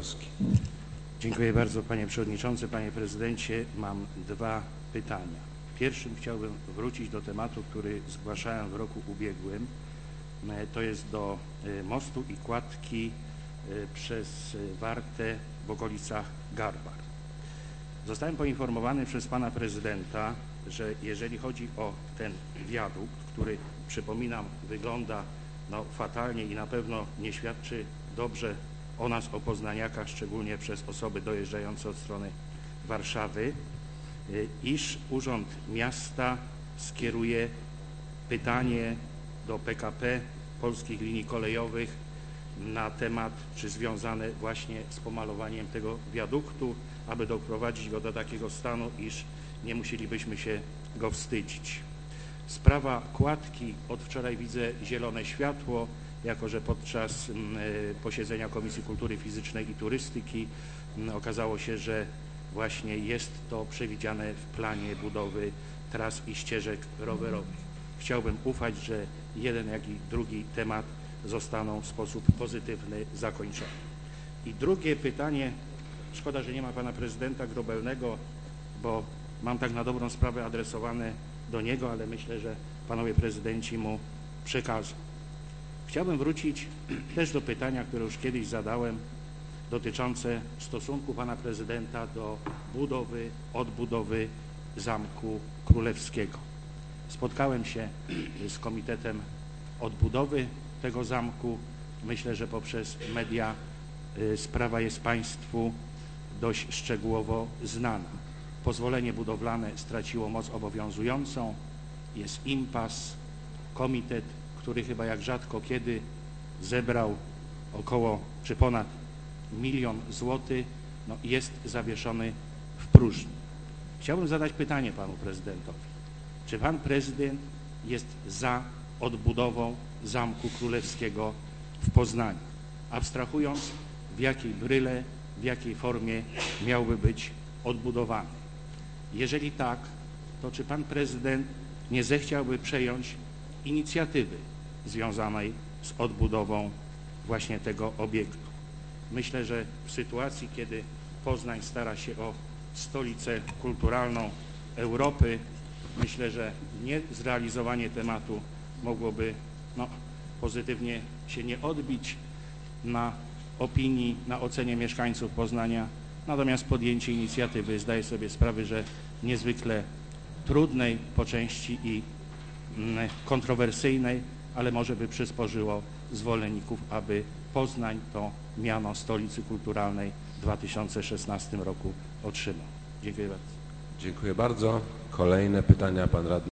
Kwiatkowski. Dziękuję bardzo, panie przewodniczący, panie prezydencie. Mam dwa pytania. Pierwszym chciałbym wrócić do tematu, który zgłaszałem w roku ubiegłym. To jest do mostu i kładki przez Wartę w okolicach Garbar. Zostałem poinformowany przez pana prezydenta, że jeżeli chodzi o ten wiadukt, który, przypominam, wygląda fatalnie i na pewno nie świadczy dobrze o nas, o poznaniakach, szczególnie przez osoby dojeżdżające od strony Warszawy, iż Urząd Miasta skieruje pytanie do PKP Polskich Linii Kolejowych na temat, czy związane właśnie z pomalowaniem tego wiaduktu, aby doprowadzić go do takiego stanu, iż nie musielibyśmy się go wstydzić. Sprawa kładki, od wczoraj widzę zielone światło, jako że podczas posiedzenia Komisji Kultury Fizycznej i Turystyki okazało się, że właśnie jest to przewidziane w planie budowy tras i ścieżek rowerowych. Chciałbym ufać, że jeden, jak i drugi temat zostaną w sposób pozytywny zakończone. I drugie pytanie, szkoda, że nie ma pana prezydenta Grobelnego, bo mam tak na dobrą sprawę adresowane do niego, ale myślę, że panowie prezydenci mu przekażą. Chciałbym wrócić też do pytania, które już kiedyś zadałem, dotyczące stosunku pana prezydenta do budowy, odbudowy Zamku Królewskiego. Spotkałem się z Komitetem Odbudowy tego zamku. Myślę, że poprzez media sprawa jest państwu dość szczegółowo znana. Pozwolenie budowlane straciło moc obowiązującą, jest impas. Komitet, który chyba jak rzadko kiedy zebrał około czy ponad 1 000 000 złotych, jest zawieszony w próżni. Chciałbym zadać pytanie panu prezydentowi. Czy pan prezydent jest za odbudową Zamku Królewskiego w Poznaniu? Abstrahując, w jakiej bryle, w jakiej formie miałby być odbudowany. Jeżeli tak, to czy pan prezydent nie zechciałby przejąć inicjatywy związanej z odbudową właśnie tego obiektu? Myślę, że w sytuacji, kiedy Poznań stara się o stolicę kulturalną Europy, myślę, że niezrealizowanie tematu mogłoby pozytywnie się nie odbić na opinii, na ocenie mieszkańców Poznania, natomiast podjęcie inicjatywy, zdaję sobie sprawę, że niezwykle trudnej po części i kontrowersyjnej, ale może by przysporzyło zwolenników, aby Poznań to miano stolicy kulturalnej w 2016 roku otrzymał. Dziękuję bardzo. Dziękuję bardzo. Kolejne pytania pan radny.